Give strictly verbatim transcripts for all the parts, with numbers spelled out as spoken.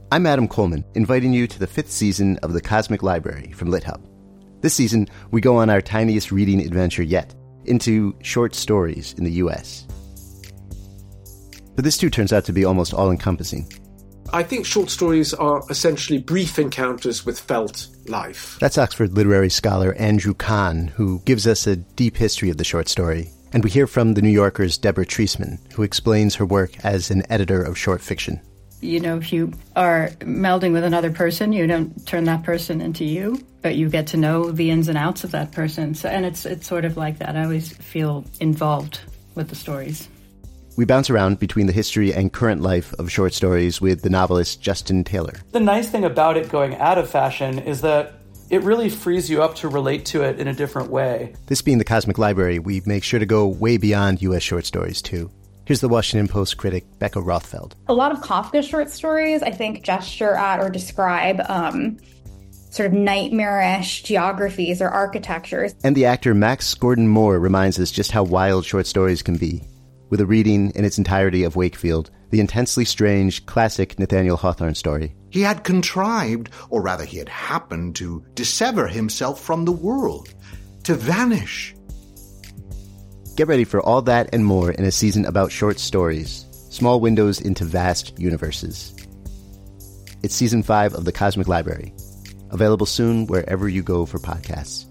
I'm Adam Coleman, inviting you to the fifth season of The Cosmic Library from LitHub. This season, we go on our tiniest reading adventure yet, into short stories in the U S. But this too turns out to be almost all-encompassing. I think short stories are essentially brief encounters with felt life. That's Oxford literary scholar Andrew Kahn, who gives us a deep history of the short story. And we hear from The New Yorker's Deborah Treisman, who explains her work as an editor of short fiction. You know, if you are melding with another person, you don't turn that person into you, but you get to know the ins and outs of that person. So, and it's it's sort of like that. I always feel involved with the stories. We bounce around between the history and current life of short stories with the novelist Justin Taylor. The nice thing about it going out of fashion is that it really frees you up to relate to it in a different way. This being the Cosmic Library, we make sure to go way beyond U S short stories, too. Here's the Washington Post critic, Becca Rothfeld. A lot of Kafka short stories, I think, gesture at or describe um, sort of nightmarish geographies or architectures. And the actor Max Gordon Moore reminds us just how wild short stories can be, with a reading in its entirety of Wakefield, the intensely strange, classic Nathaniel Hawthorne story. He had contrived, or rather he had happened to dissever himself from the world, to vanish. Get ready for all that and more in a season about short stories, small windows into vast universes. It's season five of The Cosmic Library, available soon wherever you go for podcasts.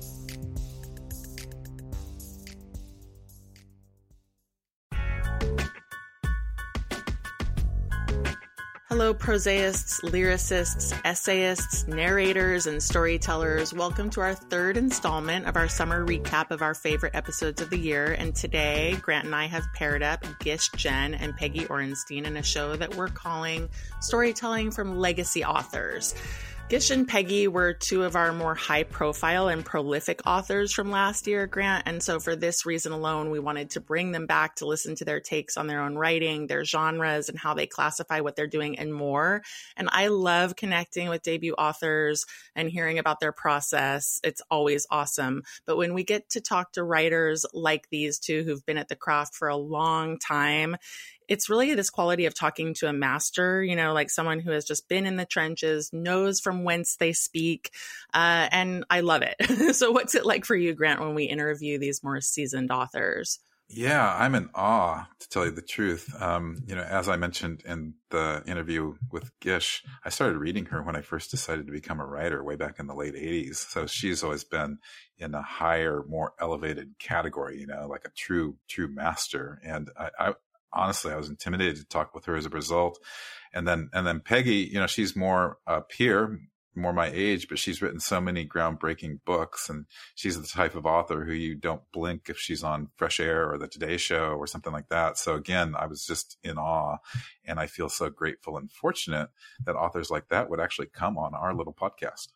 Hello, prosaists, lyricists, essayists, narrators, and storytellers. Welcome to our third installment of our summer recap of our favorite episodes of the year. And today, Grant and I have paired up Gish Jen and Peggy Orenstein in a show that we're calling Storytelling from Legacy Authors. Gish and Peggy were two of our more high-profile and prolific authors from last year, Grant, and so for this reason alone, we wanted to bring them back to listen to their takes on their own writing, their genres, and how they classify what they're doing and more. And I love connecting with debut authors and hearing about their process. It's always awesome. But when we get to talk to writers like these two who've been at the craft for a long time, it's really this quality of talking to a master, you know, like someone who has just been in the trenches, knows from whence they speak, uh, and I love it. So what's it like for you, Grant, when we interview these more seasoned authors? Yeah, I'm in awe, to tell you the truth. Um, you know, as I mentioned in the interview with Gish, I started reading her when I first decided to become a writer way back in the late eighties. So she's always been in a higher, more elevated category, you know, like a true, true master. And I, I honestly, I was intimidated to talk with her as a result. And then, and then Peggy, you know, she's more a peer, more my age, but she's written so many groundbreaking books. And she's the type of author who you don't blink if she's on Fresh Air or the Today Show or something like that. So again, I was just in awe, and I feel so grateful and fortunate that authors like that would actually come on our little podcast.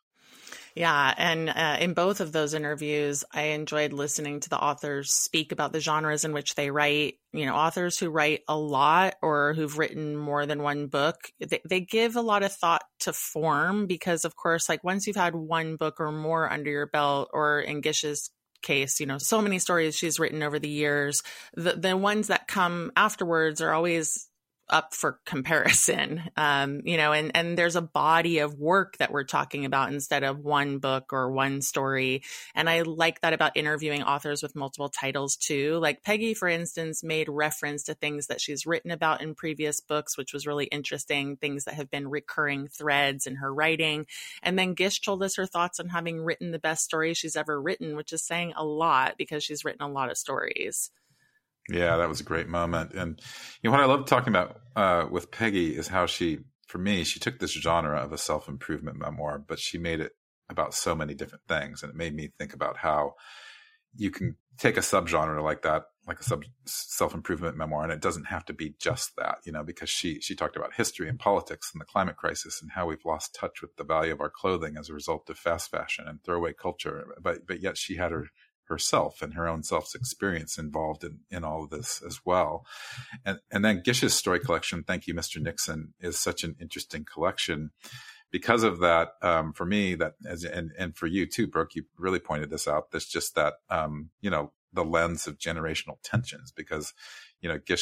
Yeah. And uh, in both of those interviews, I enjoyed listening to the authors speak about the genres in which they write. You know, authors who write a lot or who've written more than one book, they, they give a lot of thought to form because, of course, like once you've had one book or more under your belt, or in Gish's case, you know, so many stories she's written over the years, the, the ones that come afterwards are always up for comparison, um, you know, and, and there's a body of work that we're talking about instead of one book or one story. And I like that about interviewing authors with multiple titles too. Like Peggy, for instance, made reference to things that she's written about in previous books, which was really interesting, things that have been recurring threads in her writing. And then Gish told us her thoughts on having written the best story she's ever written, which is saying a lot because she's written a lot of stories. Yeah, that was a great moment. And you know what I love talking about uh, with Peggy is how she, for me, she took this genre of a self-improvement memoir, but she made it about so many different things. And it made me think about how you can take a subgenre like that, like a sub self-improvement memoir, and it doesn't have to be just that, you know, because she she talked about history and politics and the climate crisis and how we've lost touch with the value of our clothing as a result of fast fashion and throwaway culture. But but yet she had her herself and her own self's experience involved in, in all of this as well. And, and then Gish's story collection, Thank You, Mister Nixon, is such an interesting collection because of that. Um, for me, that as, and, and for you too, Brooke, you really pointed this out. There's just that, um, you know, the lens of generational tensions because, you know, Gish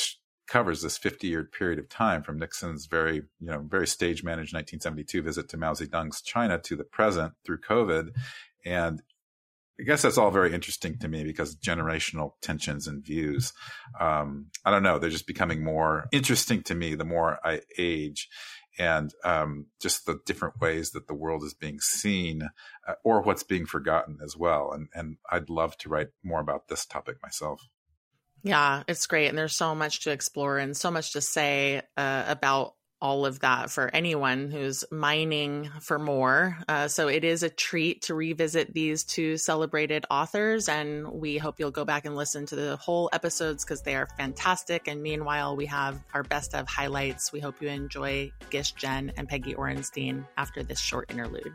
covers this fifty-year period of time from Nixon's very, you know, very stage-managed nineteen seventy-two visit to Mao Zedong's China to the present through COVID. And I guess that's all very interesting to me because generational tensions and views, um, I don't know, they're just becoming more interesting to me the more I age. And um, just the different ways that the world is being seen uh, or what's being forgotten as well. And, and I'd love to write more about this topic myself. Yeah, it's great. And there's so much to explore and so much to say uh, about all of that for anyone who's mining for more. Uh, so it is a treat to revisit these two celebrated authors, and we hope you'll go back and listen to the whole episodes because they are fantastic. And meanwhile, we have our best of highlights. We hope you enjoy Gish Jen and Peggy Orenstein after this short interlude.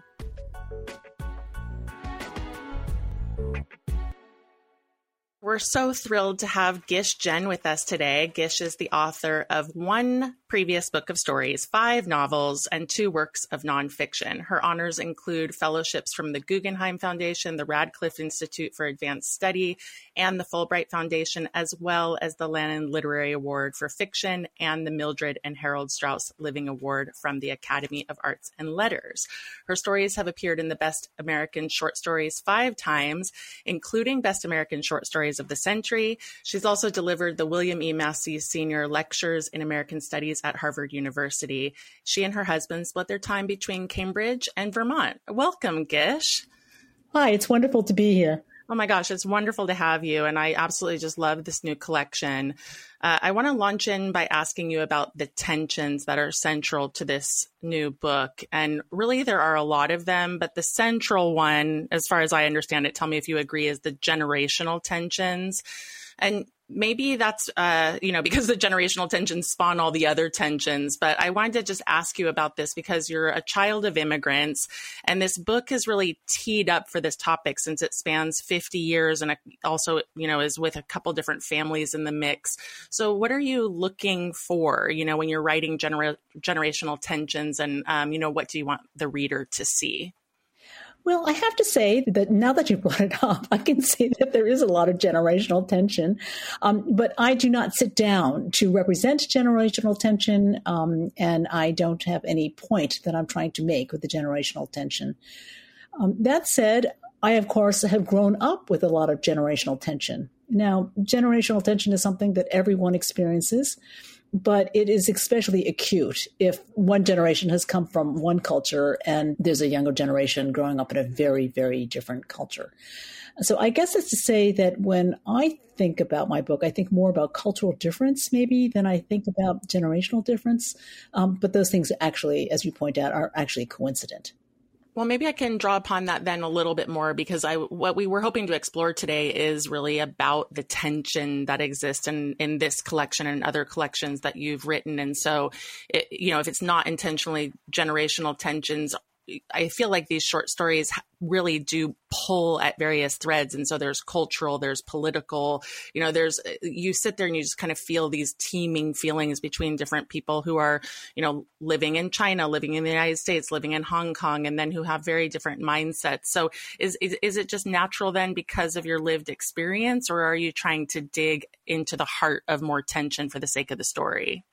We're so thrilled to have Gish Jen with us today. Gish is the author of one previous book of stories, five novels, and two works of nonfiction. Her honors include fellowships from the Guggenheim Foundation, the Radcliffe Institute for Advanced Study, and the Fulbright Foundation, as well as the Lannan Literary Award for Fiction and the Mildred and Harold Strauss Living Award from the Academy of Arts and Letters. Her stories have appeared in the Best American Short Stories five times, including Best American Short Stories of the Century. She's also delivered the William E. Massey Senior Lectures in American Studies at Harvard University. She and her husband split their time between Cambridge and Vermont. Welcome, Gish. Hi, it's wonderful to be here. Oh my gosh, it's wonderful to have you. And I absolutely just love this new collection. Uh, I want to launch in by asking you about the tensions that are central to this new book. And really, there are a lot of them, but the central one, as far as I understand it, tell me if you agree, is the generational tensions. And maybe that's, uh, you know, because the generational tensions spawn all the other tensions. But I wanted to just ask you about this because you're a child of immigrants. And this book is really teed up for this topic since it spans fifty years and also, you know, is with a couple different families in the mix. So what are you looking for, you know, when you're writing gener- generational tensions and, um, you know, what do you want the reader to see? Well, I have to say that now that you brought it up, I can see that there is a lot of generational tension. Um, but I do not sit down to represent generational tension, um, and I don't have any point that I'm trying to make with the generational tension. Um, that said, I, of course, have grown up with a lot of generational tension. Now, generational tension is something that everyone experiences, but it is especially acute if one generation has come from one culture and there's a younger generation growing up in a very, very different culture. So I guess it's to say that when I think about my book, I think more about cultural difference maybe than I think about generational difference. Um, but those things actually, as you point out, are actually coincident. Well, maybe I can draw upon that then a little bit more because I what we were hoping to explore today is really about the tension that exists in, in this collection and other collections that you've written. And so, it, you know, if it's not intentionally generational tensions, I feel like these short stories really do pull at various threads. And so there's cultural, there's political, you know, there's, you sit there and you just kind of feel these teeming feelings between different people who are, you know, living in China, living in the United States, living in Hong Kong, and then who have very different mindsets. So is, is, is it just natural then because of your lived experience, or are you trying to dig into the heart of more tension for the sake of the story?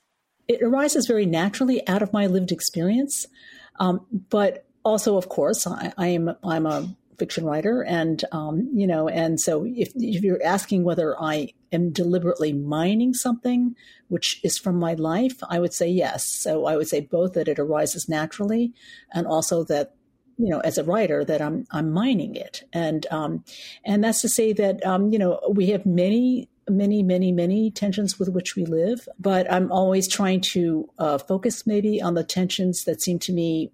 It arises very naturally out of my lived experience. Um, but also, of course, I, I am I'm a fiction writer, and um, you know, and so if, if you're asking whether I am deliberately mining something which is from my life, I would say yes. So I would say both that it arises naturally, and also that, you know, as a writer, that I'm I'm mining it, and um, and that's to say that um, you know, we have many. many, many, many tensions with which we live. But I'm always trying to uh, focus maybe on the tensions that seem to me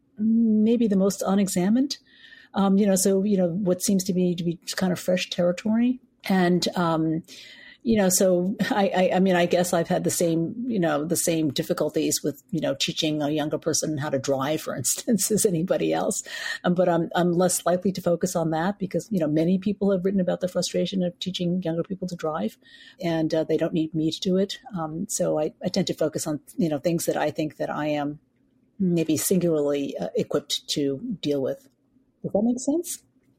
maybe the most unexamined. Um, you know, so, you know, what seems to me to be kind of fresh territory. And, um, you know, so I, I, I mean, I guess I've had the same, you know, the same difficulties with, you know, teaching a younger person how to drive, for instance, as anybody else. Um, but I'm, I'm less likely to focus on that because, you know, many people have written about the frustration of teaching younger people to drive, and uh, they don't need me to do it. Um, so I, I tend to focus on, you know, things that I think that I am maybe singularly uh, equipped to deal with. Does that make sense?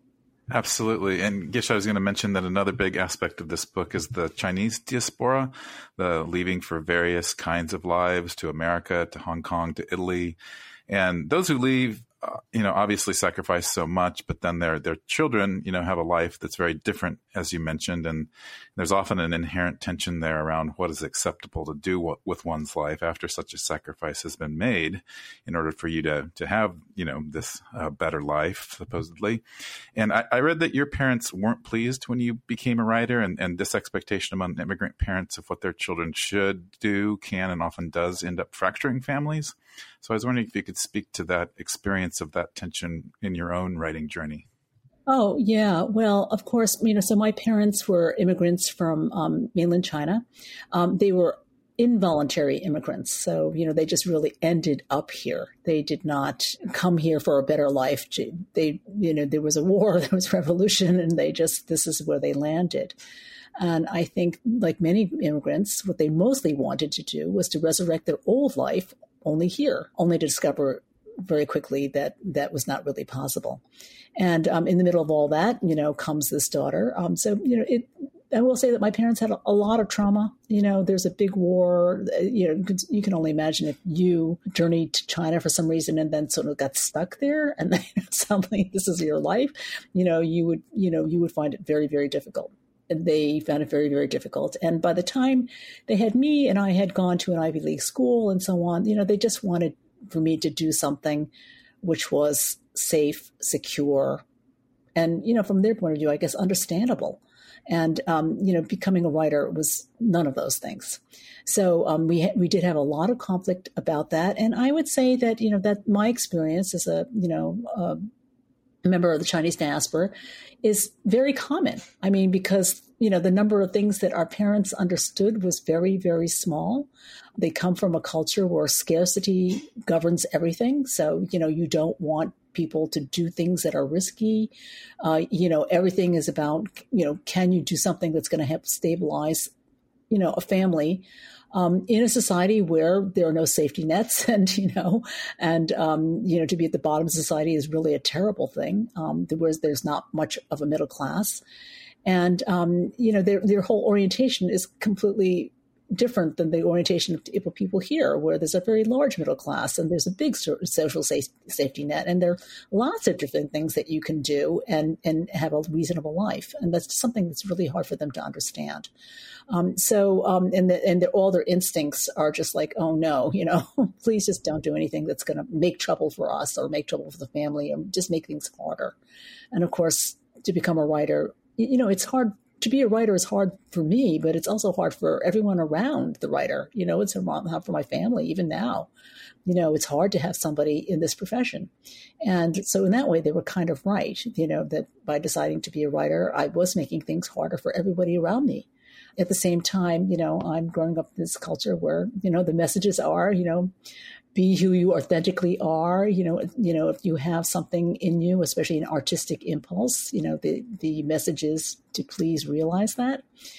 Absolutely. And Gish, I was going to mention that another big aspect of this book is the Chinese diaspora, the leaving for various kinds of lives to America, to Hong Kong, to Italy. And those who leave, uh, you know, obviously sacrifice so much, but then their their children, you know, have a life that's very different, as you mentioned. And there's often an inherent tension there around what is acceptable to do what, with one's life after such a sacrifice has been made in order for you to to have, you know, this uh, better life, supposedly. And I, I read that your parents weren't pleased when you became a writer, and, and this expectation among immigrant parents of what their children should do can and often does end up fracturing families. So I was wondering if you could speak to that experience of that tension in your own writing journey. Oh, yeah. Well, of course, you know, so my parents were immigrants from um, mainland China. Um, they were involuntary immigrants. So, you know, they just really ended up here. They did not come here for a better life. They, you know, there was a war, there was revolution, and they just, this is where they landed. And I think, like many immigrants, what they mostly wanted to do was to resurrect their old life only here, only to discover very quickly that that was not really possible. And um, in the middle of all that, you know, comes this daughter. Um, so, you know, it, I will say that my parents had a, a lot of trauma. You know, there's a big war. You know, you can only imagine if you journeyed to China for some reason and then sort of got stuck there, and then suddenly this is your life. You know, you would, you know, you would find it very, very difficult. They found it very, very difficult. And by the time they had me and I had gone to an Ivy League school and so on, you know, they just wanted for me to do something which was safe, secure, and, you know, from their point of view, I guess, understandable. And, um, you know, becoming a writer was none of those things. So um, we ha- we did have a lot of conflict about that. And I would say that, you know, that my experience as a, you know, uh, member of the Chinese diaspora is very common. I mean, because, you know, the number of things that our parents understood was very, very small. They come from a culture where scarcity governs everything. So, you know, you don't want people to do things that are risky. Uh, you know, everything is about, you know, can you do something that's going to help stabilize, you know, a family um, in a society where there are no safety nets, and, you know, and, um, you know, to be at the bottom of society is really a terrible thing. Um, whereas there's not much of a middle class. And, um, you know, their, their whole orientation is completely different than the orientation of people here, where there's a very large middle class and there's a big social safety net. And there are lots of different things that you can do and, and have a reasonable life. And that's something that's really hard for them to understand. Um, so, um, and, the, and the, all their instincts are just like, oh no, you know, please just don't do anything that's going to make trouble for us or make trouble for the family, or just make things harder. And of course, to become a writer, you know, it's hard. To be a writer is hard for me, but it's also hard for everyone around the writer. You know, it's hard for my family, even now. You know, it's hard to have somebody in this profession. And so in that way, they were kind of right, you know, that by deciding to be a writer, I was making things harder for everybody around me. At the same time, you know, I'm growing up in this culture where, you know, the messages are, you know, be who you authentically are. You know, you know, if you have something in you, especially an artistic impulse, you know, the, the message is to please realize that.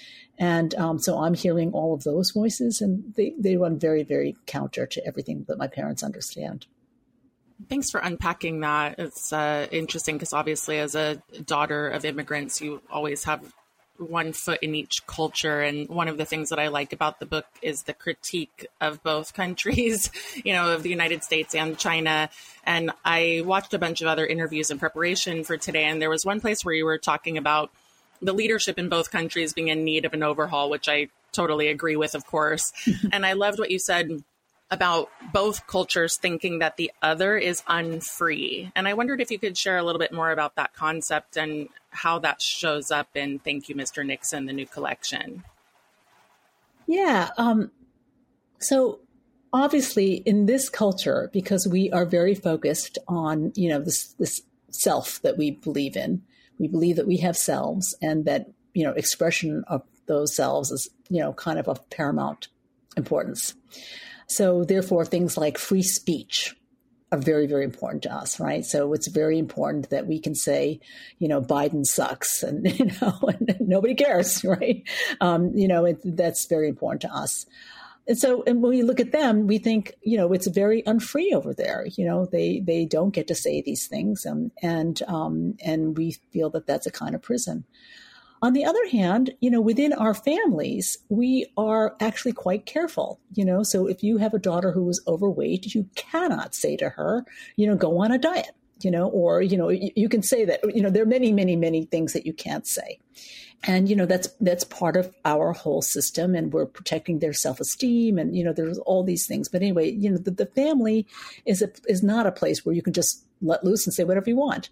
And um, so I'm hearing all of those voices, and they, they run very, very counter to everything that my parents understand. Thanks for unpacking that. It's uh, interesting because obviously as a daughter of immigrants, you always have one foot in each culture. And one of the things that I like about the book is the critique of both countries, you know, of the United States and China. And I watched a bunch of other interviews in preparation for today. And there was one place where you were talking about the leadership in both countries being in need of an overhaul, which I totally agree with, of course. And I loved what you said about both cultures thinking that the other is unfree. And I wondered if you could share a little bit more about that concept and how that shows up in Thank You, Mister Nixon, the new collection. Yeah. Um, so obviously in this culture, because we are very focused on, you know, this, this self that we believe in, we believe that we have selves, and that, you know, expression of those selves is, you know, kind of of paramount importance. So therefore, things like free speech are very, very important to us, right? So it's very important that we can say, you know, Biden sucks, and, you know, and nobody cares, right? Um, you know, it, that's very important to us. And so, and when we look at them, we think, you know, it's very unfree over there. You know, they they don't get to say these things, um, and um, and we feel that that's a kind of prison. On the other hand, you know, within our families, we are actually quite careful. You know, so if you have a daughter who is overweight, you cannot say to her, you know, go on a diet. You know, or you know, you, you can say that. You know, there are many, many, many things that you can't say. And, you know, that's that's part of our whole system, and we're protecting their self-esteem, and, you know, there's all these things. But anyway, you know, the, the family is a, is not a place where you can just let loose and say whatever you want.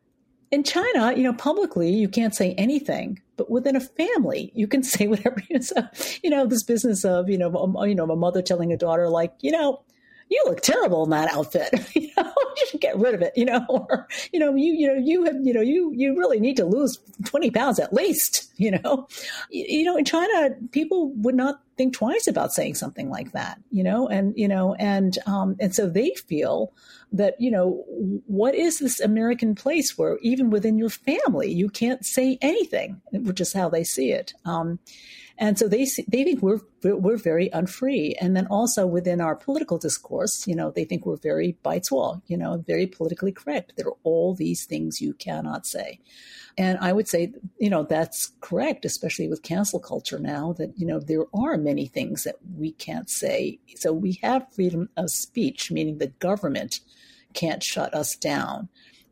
In China, you know, publicly, you can't say anything, but within a family, you can say whatever you say. You know, this business of, you know, a, you know, a mother telling a daughter, like, you know, you look terrible in that outfit. You know, you should get rid of it. You know, or you know, you you know, you have you know, you you really need to lose twenty pounds at least. You know, you, you know, in China, people would not think twice about saying something like that. You know, and you know, and um, and so they feel that, you know, what is this American place where even within your family you can't say anything, which is how they see it. Um, And so they see, they think we're we're very unfree. And then also within our political discourse, you know, they think we're very baizuo, you know, very politically correct. There are all these things you cannot say. And I would say, you know, that's correct, especially with cancel culture now, that, you know, there are many things that we can't say. So we have freedom of speech, meaning the government can't shut us down.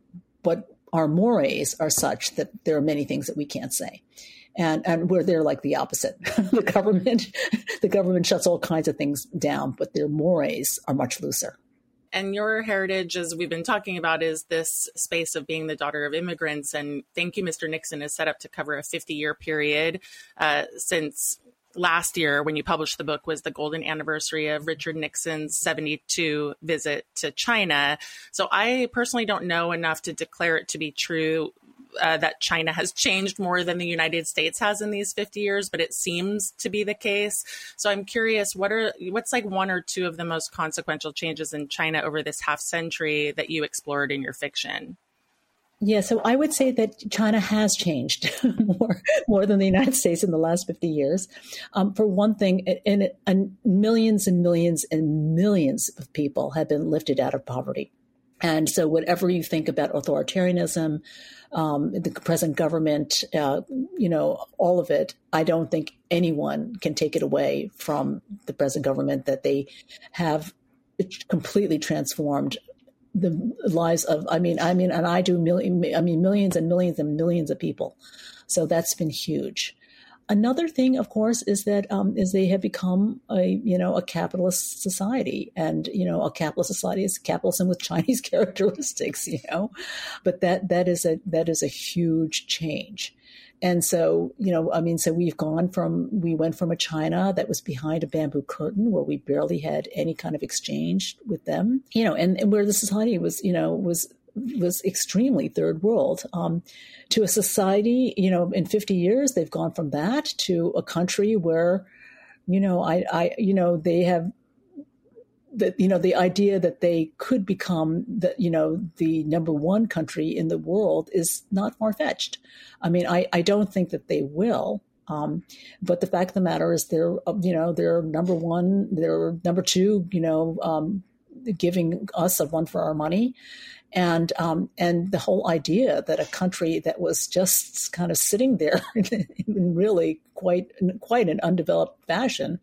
But our mores are such that there are many things that we can't say. And and where they're like the opposite. the government, the government shuts all kinds of things down, but their mores are much looser. And your heritage, as we've been talking about, is this space of being the daughter of immigrants. And Thank You, Mister Nixon is set up to cover a fifty-year period uh, since last year, when you published the book, was the golden anniversary of Richard Nixon's seventy-two visit to China. So I personally don't know enough to declare it to be true Uh, that China has changed more than the United States has in these fifty years, but it seems to be the case. So I'm curious, what are what's like one or two of the most consequential changes in China over this half century that you explored in your fiction? Yeah, so I would say that China has changed more more than the United States in the last fifty years. Um, for one thing, and, and millions and millions and millions of people have been lifted out of poverty. And so whatever you think about authoritarianism, um, the present government, uh, you know, all of it, I don't think anyone can take it away from the present government, that they have completely transformed the lives of, I mean, I mean, and I do million, I mean, millions and millions and millions of people. So that's been huge. Another thing, of course, is that um, is they have become a you know a capitalist society, and you know a capitalist society is capitalism with Chinese characteristics, you know, but that that is a that is a huge change. And so, you know, I mean, so we've gone from, we went from a China that was behind a bamboo curtain where we barely had any kind of exchange with them, you know, and, and where the society was, you know, was was extremely third world, um, to a society, you know, in fifty years, they've gone from that to a country where, you know, I, I, you know, they have the, you know, the idea that they could become the, you know, the number one country in the world is not far-fetched. I mean, I, I don't think that they will. Um, but the fact of the matter is they're, you know, they're number one, they're number two, you know, um, giving us a run for our money. And um, and the whole idea that a country that was just kind of sitting there in really quite quite an undeveloped fashion,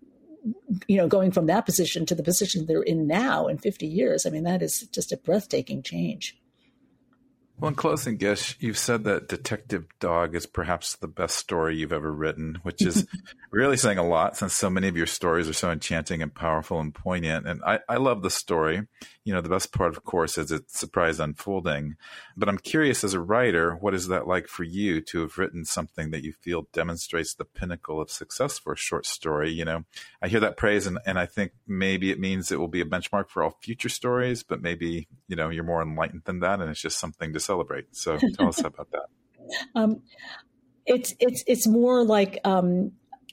you know, going from that position to the position they're in now in fifty years, I mean, that is just a breathtaking change. Well, in closing, Gish, you've said that Detective Dog is perhaps the best story you've ever written, which is really saying a lot since so many of your stories are so enchanting and powerful and poignant. And I, I love the story. You know, the best part, of course, is its surprise unfolding. But I'm curious, as a writer, what is that like for you to have written something that you feel demonstrates the pinnacle of success for a short story? You know, I hear that praise, and, and I think maybe it means it will be a benchmark for all future stories, but maybe, you know, you're more enlightened than that, and it's just something to celebrate. So tell us about that. Um, it's it's it's more like um,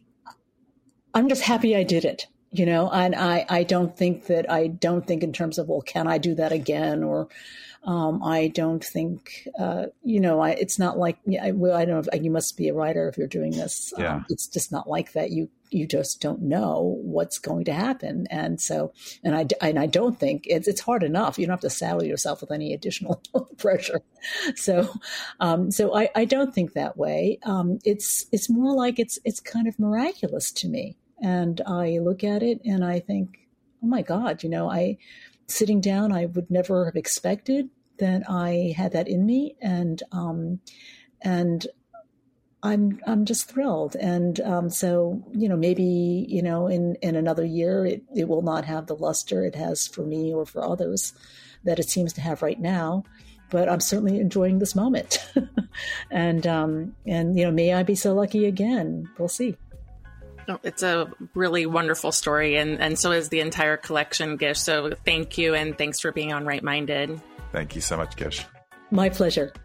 I'm just happy I did it, you know. And I, I don't think that I don't think in terms of, well, can I do that again? Or um, I don't think uh, you know. I it's not like I, well, I don't know if you must be a writer if you're doing this. Yeah. Um, it's just not like that. You you just don't know what's going to happen. And so, and I, and I don't think it's, it's hard enough. You don't have to saddle yourself with any additional pressure. So, um, so I, I don't think that way. Um, it's, it's more like it's, it's kind of miraculous to me. And I look at it and I think, oh my God, you know, I, sitting down, I would never have expected that I had that in me. And, um, and I'm, I'm just thrilled. And, um, so, you know, maybe, you know, in, in another year, it, it will not have the luster it has for me or for others that it seems to have right now, but I'm certainly enjoying this moment. and, um, and, you know, may I be so lucky again. We'll see. Oh, it's a really wonderful story, and, and so is the entire collection, Gish. So thank you, and thanks for being on Right Minded. Thank you so much, Gish. My pleasure.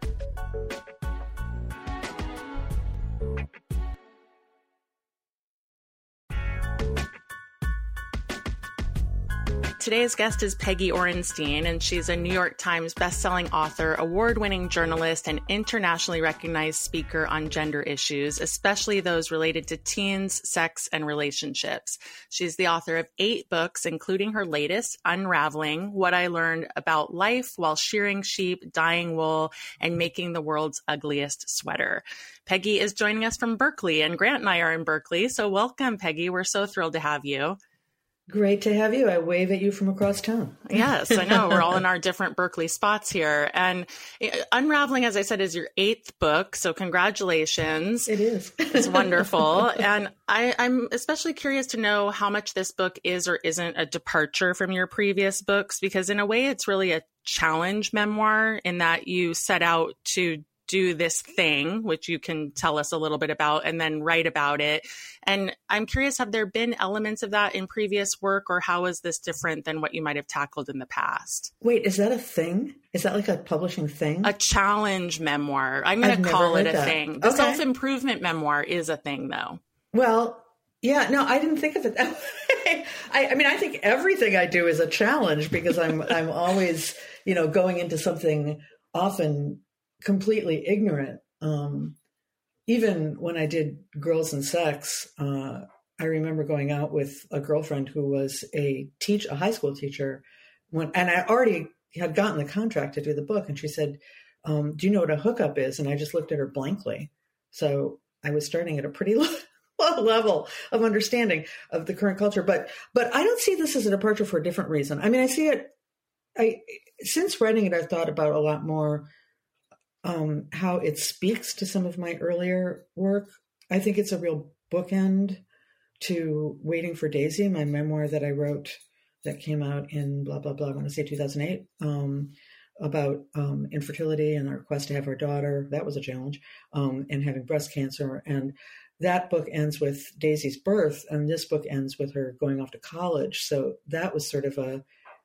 Today's guest is Peggy Orenstein, and she's a New York Times bestselling author, award-winning journalist, and internationally recognized speaker on gender issues, especially those related to teens, sex, and relationships. She's the author of eight books, including her latest, Unraveling: What I Learned About Life While Shearing Sheep, Dyeing Wool, and Making the World's Ugliest Sweater. Peggy is joining us from Berkeley, and Grant and I are in Berkeley, so welcome, Peggy. We're so thrilled to have you. Great to have you. I wave at you from across town. Yes, I know. We're all in our different Berkeley spots here. And Unraveling, as I said, is your eighth book. So congratulations. It is. It's wonderful. And I, I'm especially curious to know how much this book is or isn't a departure from your previous books, because in a way it's really a challenge memoir in that you set out to do this thing, which you can tell us a little bit about, and then write about it. And I'm curious, have there been elements of that in previous work, or how is this different than what you might have tackled in the past? Wait, is that a thing? Is that like a publishing thing? A challenge memoir. I'm going to call it a that. thing. The Okay. self-improvement memoir is a thing, though. Well, yeah, no, I didn't think of it that way. I, I mean, I think everything I do is a challenge because I'm I'm always, you know, going into something often completely ignorant. Um, even when I did Girls and Sex, uh, I remember going out with a girlfriend who was a teach a high school teacher, when, and I already had gotten the contract to do the book. And she said, um, "Do you know what a hookup is?" And I just looked at her blankly. So I was starting at a pretty low, low level of understanding of the current culture. But but I don't see this as a departure for a different reason. I mean, I see it. I since writing it, I've thought about a lot more. Um, how it speaks to some of my earlier work. I think it's a real bookend to Waiting for Daisy, my memoir that I wrote that came out in blah, blah, blah, I want to say two thousand eight, um, about um, infertility and our quest to have our daughter. That was a challenge, um, and having breast cancer. And that book ends with Daisy's birth, and this book ends with her going off to college. So that was sort of a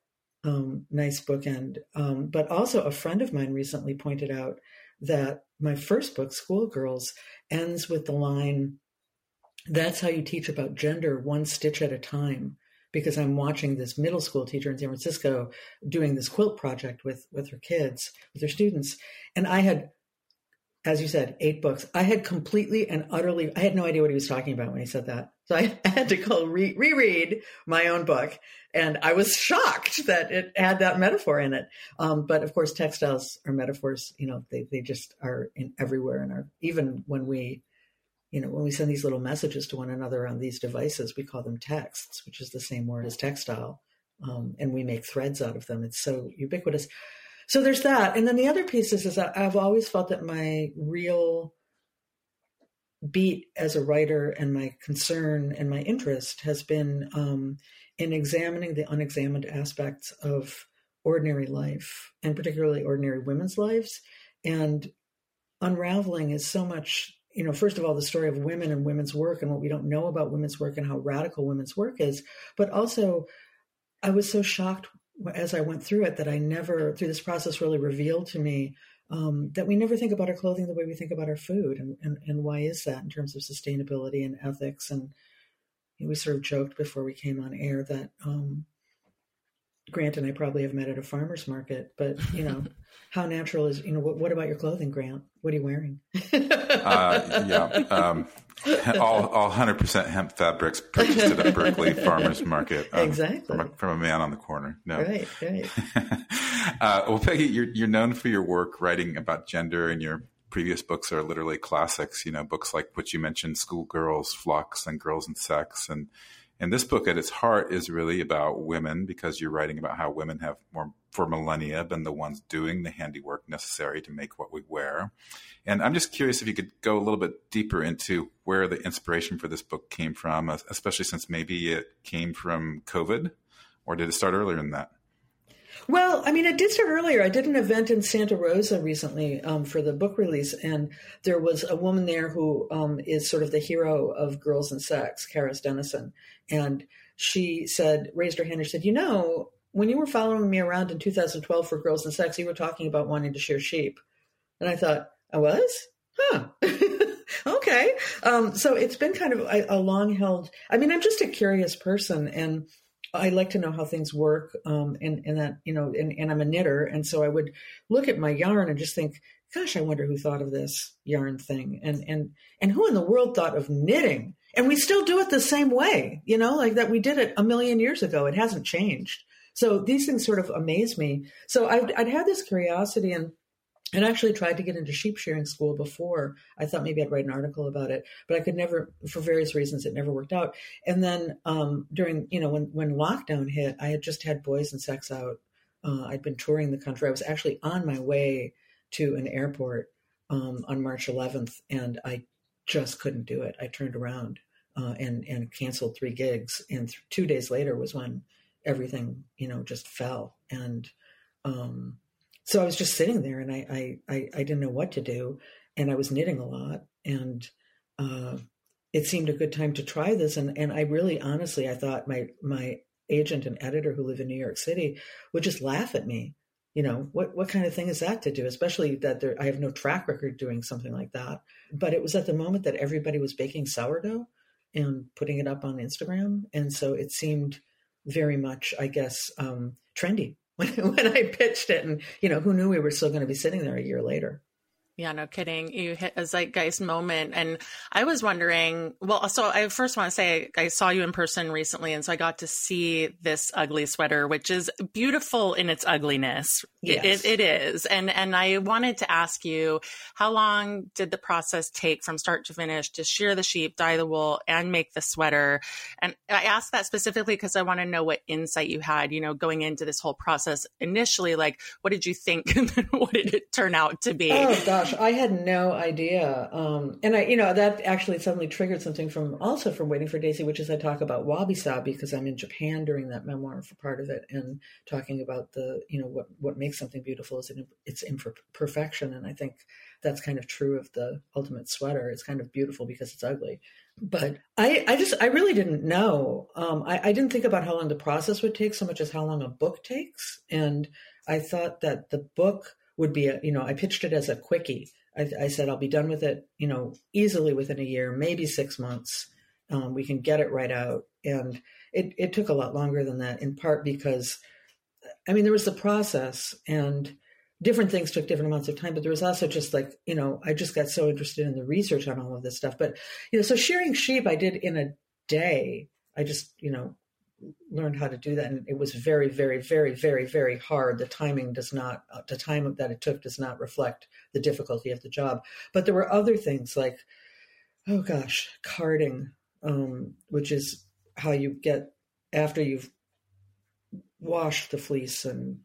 Um, nice bookend. Um, but also a friend of mine recently pointed out that my first book, Schoolgirls, ends with the line, "That's how you teach about gender, one stitch at a time," because I'm watching this middle school teacher in San Francisco doing this quilt project with, with her kids, with her students. And I had, as you said, eight books. I had completely and utterly, I had no idea what he was talking about when he said that. So I had to go re- reread my own book. And I was shocked that it had that metaphor in it. Um, but of course, textiles are metaphors, you know, they, they just are in everywhere. And are, even when we, you know, when we send these little messages to one another on these devices, we call them texts, which is the same word as textile. Um, and we make threads out of them. It's so ubiquitous. So there's that. And then the other piece is, is that I've always felt that my real beat as a writer and my concern and my interest has been um, in examining the unexamined aspects of ordinary life, and particularly ordinary women's lives. And Unraveling is so much, you know, first of all, the story of women and women's work and what we don't know about women's work and how radical women's work is. But also, I was so shocked as I went through it that I never, through this process, really revealed to me um, that we never think about our clothing the way we think about our food. And, and, and why is that in terms of sustainability and ethics? And you know, we sort of joked before we came on air that um, Grant and I probably have met at a farmer's market, but, you know, how natural is, you know, what, what about your clothing, Grant? What are you wearing? uh, yeah. Um, all, all one hundred percent hemp fabrics purchased at a Berkeley farmer's market. Um, exactly. From a, from a man on the corner. No. Right, right. uh, well, Peggy, you're, you're known for your work writing about gender, and your previous books are literally classics, you know, books like what you mentioned, Schoolgirls, Flux, and Girls and Sex. And And this book at its heart is really about women, because you're writing about how women have more for millennia been the ones doing the handiwork necessary to make what we wear. And I'm just curious if you could go a little bit deeper into where the inspiration for this book came from, especially since maybe it came from COVID, or did it start earlier than that? Well, I mean, it did start earlier. I did an event in Santa Rosa recently um, for the book release, and there was a woman there who um, is sort of the hero of Girls and Sex, Karis Dennison. And she said, raised her hand and said, you know, when you were following me around in two thousand twelve for Girls and Sex, you were talking about wanting to shear sheep. And I thought, I was? Huh. Okay. Um, so it's been kind of a, a long held, I mean, I'm just a curious person, and I like to know how things work, um, and, and that, you know, and, and I'm a knitter. And so I would look at my yarn and just think, gosh, I wonder who thought of this yarn thing, and, and, and who in the world thought of knitting? And we still do it the same way, you know, like that we did it a million years ago. It hasn't changed. So these things sort of amaze me. So I'd, I'd had this curiosity, and and actually tried to get into sheep shearing school before. I thought maybe I'd write an article about it, but I could never, for various reasons, it never worked out. And then um, during, you know, when, when lockdown hit, I had just had Boys and Sex out. Uh, I'd been touring the country. I was actually on my way to an airport um, on March eleventh, and I just couldn't do it. I turned around uh, and, and canceled three gigs. And th- two days later was when everything, you know, just fell. And, um, So I was just sitting there, and I, I, I didn't know what to do, and I was knitting a lot, and uh, it seemed a good time to try this. And, and I really, honestly, I thought my my agent and editor who live in New York City would just laugh at me. You know, what what kind of thing is that to do? Especially that there, I have no track record doing something like that. But it was at the moment that everybody was baking sourdough and putting it up on Instagram, and so it seemed very much, I guess, um, trendy. When, when I pitched it, and, you know, who knew we were still going to be sitting there a year later. Yeah, no kidding. You hit a zeitgeist moment. And I was wondering, well, so I first want to say I saw you in person recently. And so I got to see this ugly sweater, which is beautiful in its ugliness. Yes. It, it is. And, and I wanted to ask you, how long did the process take from start to finish to shear the sheep, dye the wool, and make the sweater? And I asked that specifically because I want to know what insight you had, you know, going into this whole process initially. Like, what did you think? And then what did it turn out to be? Oh, gosh. I had no idea. Um, and I, you know, that actually suddenly triggered something from also from Waiting for Daisy, which is I talk about wabi-sabi because I'm in Japan during that memoir for part of it, and talking about the, you know, what, what makes something beautiful is it, its imperfection. And I think that's kind of true of the ultimate sweater. It's kind of beautiful because it's ugly. But I, I just, I really didn't know. Um, I, I didn't think about how long the process would take so much as how long a book takes. And I thought that the book would be, a, you know, I pitched it as a quickie. I, I said, I'll be done with it, you know, easily within a year, maybe six months. Um, we can get it right out. And it, it took a lot longer than that, in part because, I mean, there was the process, and different things took different amounts of time, but there was also just like, you know, I just got so interested in the research on all of this stuff. But, you know, so shearing sheep I did in a day. I just, you know, learned how to do that. And it was very, very, very, very, very hard. The timing does not, the time that it took does not reflect the difficulty of the job. But there were other things like, oh gosh, carding, um, which is how you get, after you've washed the fleece and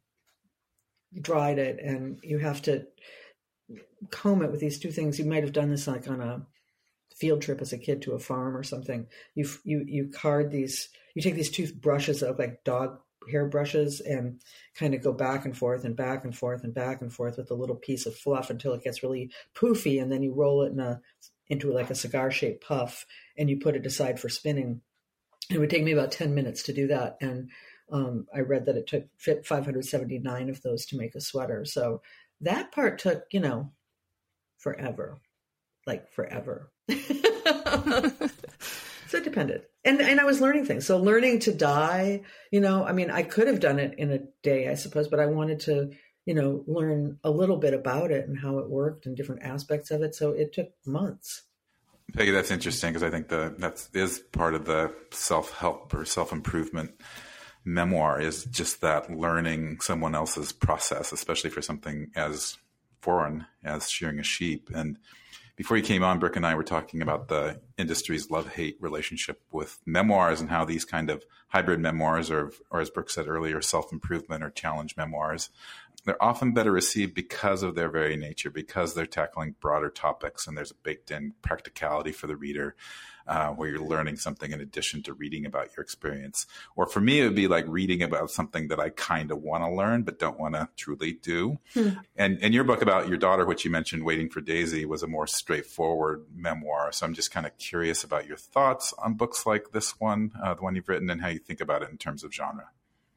dried it, and you have to comb it with these two things. You might have done this like on a field trip as a kid to a farm or something. You you you card these, you take these two brushes that look like dog hair brushes and kind of go back and forth and back and forth and back and forth with a little piece of fluff until it gets really poofy, and then you roll it in a into like a cigar shaped puff, and you put it aside for spinning. It would take me about ten minutes to do that, and um, I read that it took fit five hundred seventy-nine of those to make a sweater. So that part took, you know, forever, like forever. So it depended. And and I was learning things. So learning to die, you know, I mean, I could have done it in a day, I suppose, but I wanted to, you know, learn a little bit about it and how it worked and different aspects of it. So it took months. Peggy, that's interesting because I think the that is part of the self-help or self-improvement memoir is just that learning someone else's process, especially for something as foreign as shearing a sheep. And before you came on, Brooke and I were talking about the industry's love-hate relationship with memoirs and how these kind of hybrid memoirs, or, or as Brooke said earlier, self-improvement or challenge memoirs, they're often better received because of their very nature, because they're tackling broader topics and there's a baked-in practicality for the reader uh, where you're learning something in addition to reading about your experience. Or for me, it would be like reading about something that I kind of want to learn but don't want to truly do. Hmm. And, and your book about your daughter, which you mentioned, Waiting for Daisy, was a more straightforward memoir. So I'm just kind of curious about your thoughts on books like this one, uh, the one you've written, and how you think about it in terms of genre.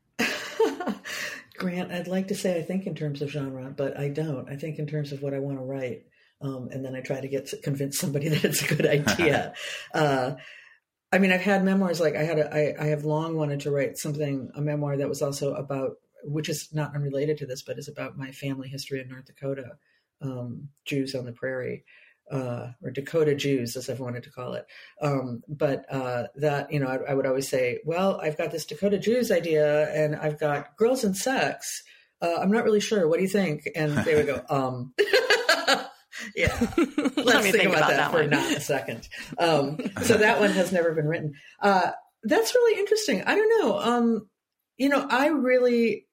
Grant, I'd like to say I think in terms of genre, but I don't. I think in terms of what I want to write. Um, and then I try to get to convince somebody that it's a good idea. uh, I mean, I've had memoirs like I had, a, I, I have long wanted to write something, a memoir that was also about, which is not unrelated to this, but is about my family history in North Dakota, um, Jews on the prairie. Uh, or Dakota Jews, as I've wanted to call it. Um, but uh, that, you know, I, I would always say, well, I've got this Dakota Jews idea and I've got girls and sex. Uh, I'm not really sure. What do you think? And they would go, um, yeah, let's think, think about, about that, that for not a second. Um, so that one has never been written. Uh, that's really interesting. I don't know. Um, you know, I really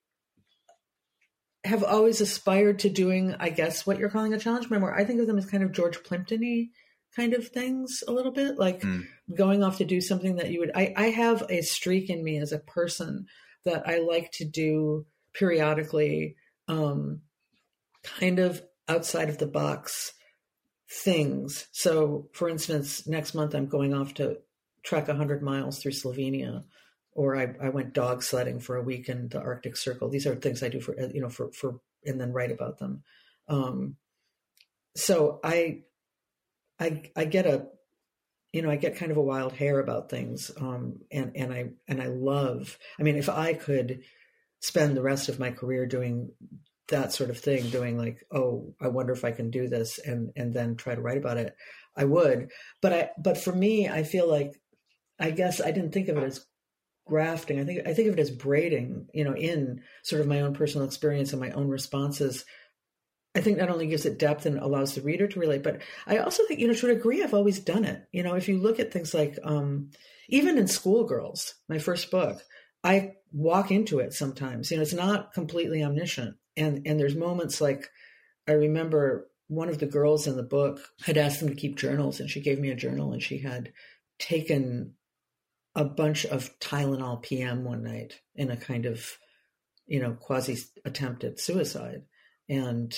have always aspired to doing, I guess, what you're calling a challenge memoir. I think of them as kind of George Plimpton-y kind of things a little bit, like mm. going off to do something that you would, I, I have a streak in me as a person that I like to do periodically, um, kind of outside of the box things. So for instance, next month I'm going off to trek a hundred miles through Slovenia, or I, I went dog sledding for a week in the Arctic Circle. These are things I do for, you know, for, for, and then write about them. Um, so I, I, I get a, you know, I get kind of a wild hair about things. Um, and, and I, and I love, I mean, if I could spend the rest of my career doing that sort of thing, doing like, oh, I wonder if I can do this, and, and then try to write about it, I would. But I, but for me, I feel like, I guess I didn't think of it as grafting. I think I think of it as braiding, you know, in sort of my own personal experience and my own responses. I think not only gives it depth and allows the reader to relate, but I also think, you know, to a degree, I've always done it. You know, if you look at things like, um, even in Schoolgirls, my first book, I walk into it sometimes. You know, it's not completely omniscient. And and there's moments like, I remember one of the girls in the book had asked them to keep journals, and she gave me a journal, and she had taken a bunch of Tylenol P M one night in a kind of, you know, quasi attempt at suicide. And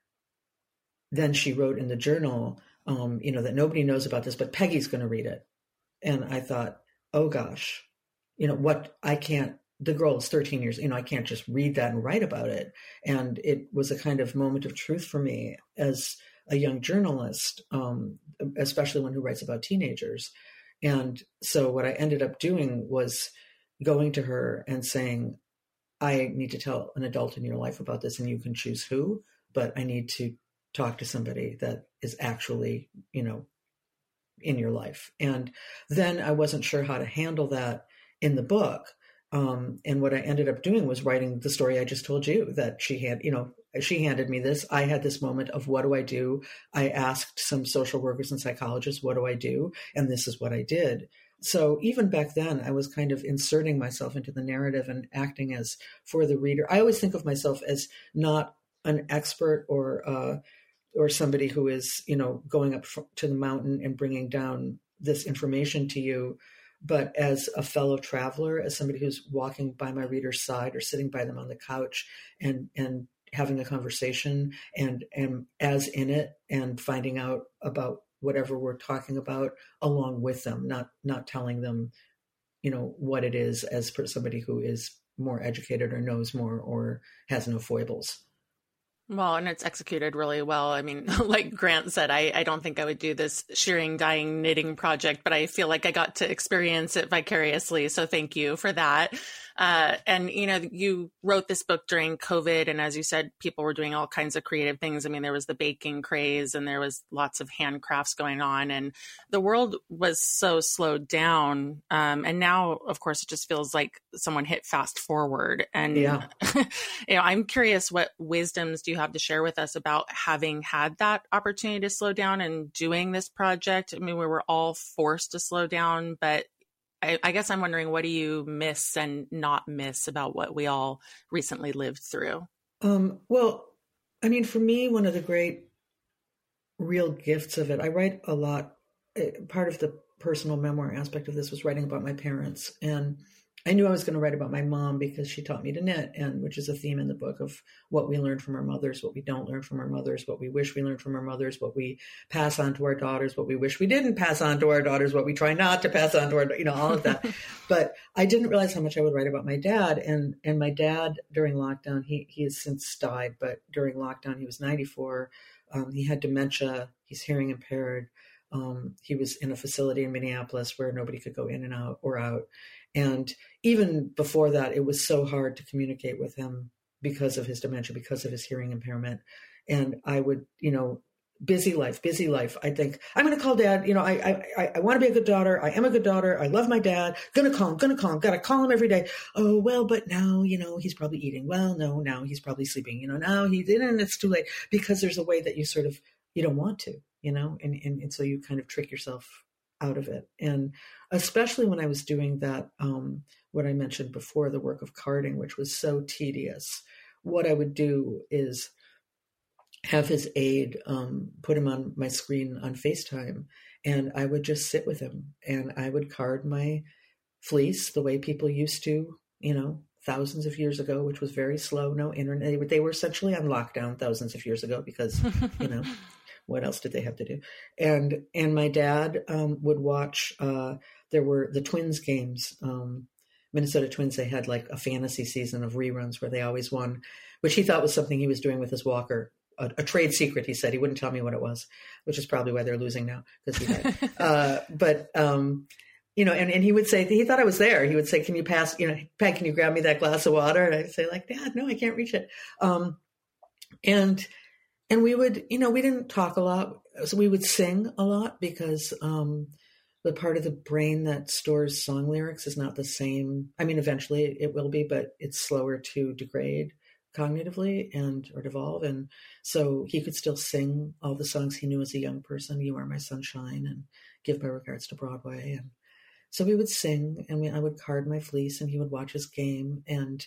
then she wrote in the journal, um, you know, that nobody knows about this, but Peggy's going to read it. And I thought, oh gosh, you know what, I can't, the girl is thirteen years, you know, I can't just read that and write about it. And it was a kind of moment of truth for me as a young journalist, um, especially one who writes about teenagers. And so what I ended up doing was going to her and saying, I need to tell an adult in your life about this, and you can choose who, but I need to talk to somebody that is actually, you know, in your life. And then I wasn't sure how to handle that in the book. Um, and what I ended up doing was writing the story I just told you, that she had, you know, she handed me this. I had this moment of, what do I do? I asked some social workers and psychologists, what do I do? And this is what I did. So even back then, I was kind of inserting myself into the narrative and acting as for the reader. I always think of myself as not an expert or uh, or somebody who is, you know, going up to the mountain and bringing down this information to you, but as a fellow traveler, as somebody who's walking by my reader's side or sitting by them on the couch and and having a conversation and and as in it and finding out about whatever we're talking about along with them, not not telling them, you know, what it is as per somebody who is more educated or knows more or has no foibles. Well, and it's executed really well. I mean, like Grant said, I, I don't think I would do this shearing, dyeing, knitting project, but I feel like I got to experience it vicariously. So thank you for that. Uh, and, you know, you wrote this book during COVID. And as you said, people were doing all kinds of creative things. I mean, there was the baking craze and there was lots of handcrafts going on. And the world was so slowed down. Um, and now, of course, it just feels like someone hit fast forward. And, yeah. you know, I'm curious, what wisdoms do you have to share with us about having had that opportunity to slow down and doing this project? I mean, we were all forced to slow down, but I, I guess I'm wondering, what do you miss and not miss about what we all recently lived through? Um, well, I mean, for me, one of the great real gifts of it, I write a lot. Part of the personal memoir aspect of this was writing about my parents. And I knew I was going to write about my mom because she taught me to knit, and which is a theme in the book of what we learned from our mothers, what we don't learn from our mothers, what we wish we learned from our mothers, what we pass on to our daughters, what we wish we didn't pass on to our daughters, what we try not to pass on to our, you know, all of that. But I didn't realize how much I would write about my dad. And and my dad during lockdown, he he has since died, but during lockdown, he was ninety-four. Um, he had dementia. He's hearing impaired. Um, he was in a facility in Minneapolis where nobody could go in and out or out. And even before that, it was so hard to communicate with him because of his dementia, because of his hearing impairment. And I would, you know, busy life, busy life. I think I'm going to call dad. You know, I, I, I want to be a good daughter. I am a good daughter. I love my dad. Going to call him, going to call him. Got to call him every day. Oh, well, but now, you know, he's probably eating. Well, no, now he's probably sleeping. You know, now he didn't, and it's too late, because there's a way that you sort of, you don't want to, you know, and, and, and so you kind of trick yourself out of it. And especially when I was doing that, um, what I mentioned before, the work of carding, which was so tedious, what I would do is have his aide um, put him on my screen on FaceTime, and I would just sit with him and I would card my fleece the way people used to, you know, thousands of years ago, which was very slow, no internet. They were, they were essentially on lockdown thousands of years ago because, you know, what else did they have to do? And and my dad um, would watch, uh, there were the Twins games, um, Minnesota Twins, they had like a fantasy season of reruns where they always won, which he thought was something he was doing with his walker. A, a trade secret, he said. He wouldn't tell me what it was, which is probably why they're losing now, because he died. uh, but, um, you know, and, and he would say, he thought I was there. He would say, can you pass, you know, Peg, can you grab me that glass of water? And I'd say like, Dad, no, I can't reach it. Um, and, and we would, you know, we didn't talk a lot. So we would sing a lot because, um, the part of the brain that stores song lyrics is not the same. I mean, eventually it, it will be, but it's slower to degrade cognitively and or devolve. And so he could still sing all the songs he knew as a young person, You Are My Sunshine and Give My Regards to Broadway. And so we would sing, and we, I would card my fleece, and he would watch his game. And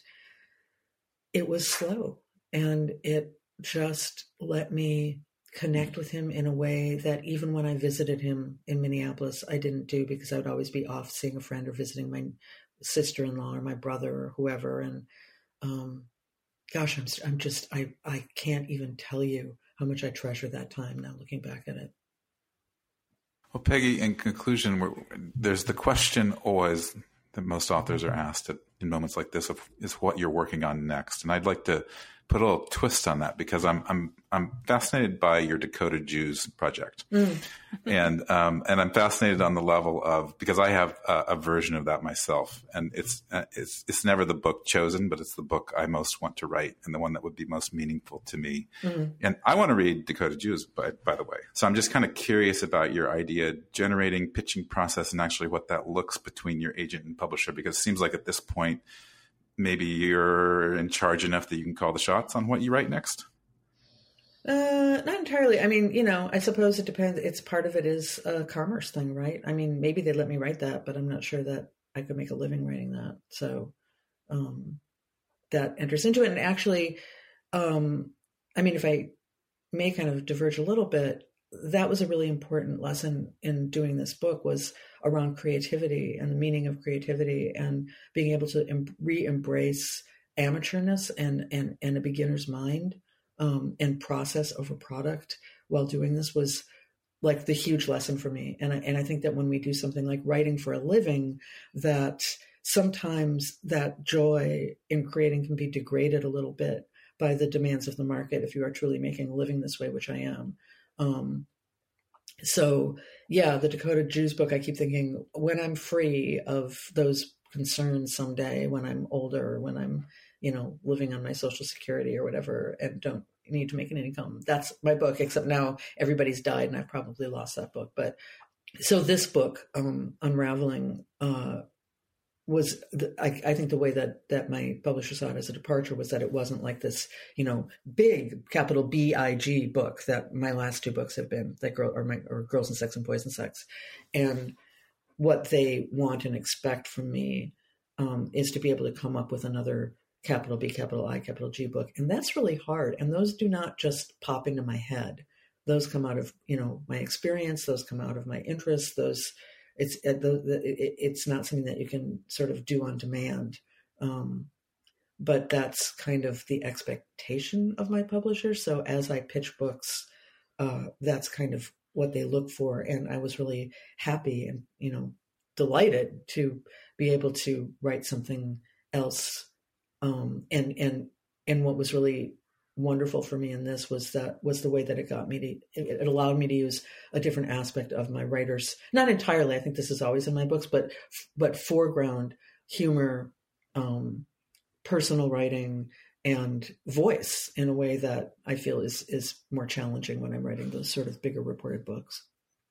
it was slow, and it just let me connect with him in a way that even when I visited him in Minneapolis, I didn't do, because I would always be off seeing a friend or visiting my sister-in-law or my brother or whoever. And um, gosh, I'm, I'm just, I, I can't even tell you how much I treasure that time now, looking back at it. Well, Peggy, in conclusion, we're, there's the question always that most authors are asked at, in moments like this of, is what you're working on next. And I'd like to put a little twist on that, because I'm I'm I'm fascinated by your Decoded Jews project, mm. and um, and I'm fascinated on the level of, because I have a, a version of that myself, and it's uh, it's it's never the book chosen, but it's the book I most want to write and the one that would be most meaningful to me. Mm. And I want to read Decoded Jews, by by the way. So I'm just kind of curious about your idea generating, pitching process, and actually what that looks between your agent and publisher, because it seems like at this point, maybe you're in charge enough that you can call the shots on what you write next? Uh, not entirely. I mean, you know, I suppose it depends. It's part of it is a commerce thing, right? I mean, maybe they let me write that, but I'm not sure that I could make a living writing that. So um, that enters into it. And actually, um, I mean, if I may kind of diverge a little bit, that was a really important lesson in doing this book, was around creativity and the meaning of creativity, and being able to em- re-embrace amateurness and, and, and a beginner's mind, um, and process over product while doing this was like the huge lesson for me. And I, and I think that when we do something like writing for a living, that sometimes that joy in creating can be degraded a little bit by the demands of the market if you are truly making a living this way, which I am. Um, so yeah, the Dakota Jews book, I keep thinking when I'm free of those concerns someday, when I'm older, when I'm, you know, living on my Social Security or whatever, and don't need to make an income, that's my book, except now everybody's died and I've probably lost that book. But so this book, um, Unraveling, uh, was, the, I, I think the way that, that my publisher saw it as a departure was that it wasn't like this, you know, big capital B I G book that my last two books have been, that girl or my, or Girls and Sex and Poison Sex. And what they want and expect from me, um, is to be able to come up with another capital B, capital I, capital G book. And that's really hard. And those do not just pop into my head. Those come out of, you know, my experience. Those come out of my interests. Those, It's it's not something that you can sort of do on demand, um, but that's kind of the expectation of my publisher. So as I pitch books, uh, that's kind of what they look for. And I was really happy and, you know, delighted to be able to write something else. Um, and and and what was really wonderful for me in this was that was the way that it got me to, it, it allowed me to use a different aspect of my writer's, not entirely, I think this is always in my books, but, but foreground humor, um, personal writing and voice in a way that I feel is, is more challenging when I'm writing those sort of bigger reported books.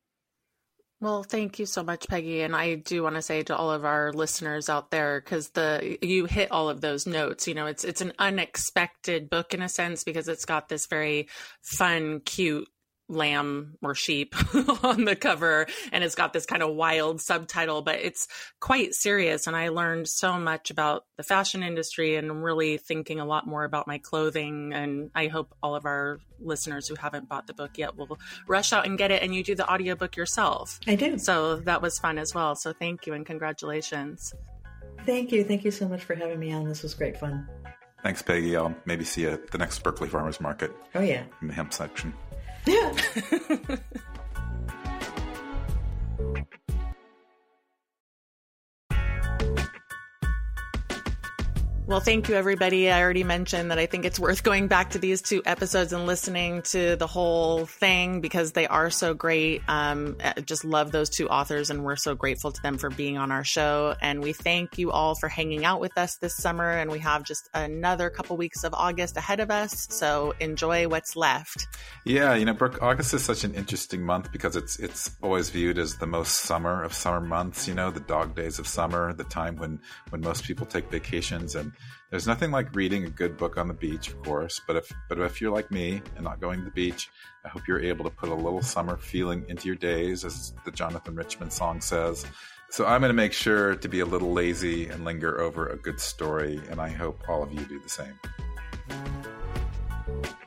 Well, thank you so much, Peggy. And I do want to say to all of our listeners out there, because the you hit all of those notes. You know, it's it's an unexpected book in a sense because it's got this very fun, cute lamb or sheep on the cover, and it's got this kind of wild subtitle, but it's quite serious. And I learned so much about the fashion industry and really thinking a lot more about my clothing. And I hope all of our listeners who haven't bought the book yet will rush out and get it. And you do the audiobook yourself. I do. So that was fun as well. So thank you and congratulations. Thank you. Thank you so much for having me on. This was great fun. Thanks, Peggy. I'll maybe see you at the next Berkeley Farmers Market. Oh, yeah. In the hemp section. Yeah. Well, thank you, everybody. I already mentioned that I think it's worth going back to these two episodes and listening to the whole thing because they are so great. Um, I just love those two authors, and we're so grateful to them for being on our show. And we thank you all for hanging out with us this summer. And we have just another couple weeks of August ahead of us. So enjoy what's left. Yeah, you know, Brooke, August is such an interesting month because it's it's always viewed as the most summer of summer months, you know, the dog days of summer, the time when, when most people take vacations. And there's nothing like reading a good book on the beach, of course, but if but if you're like me and not going to the beach, I hope you're able to put a little summer feeling into your days, as the Jonathan Richman song says. So I'm going to make sure to be a little lazy and linger over a good story, and I hope all of you do the same.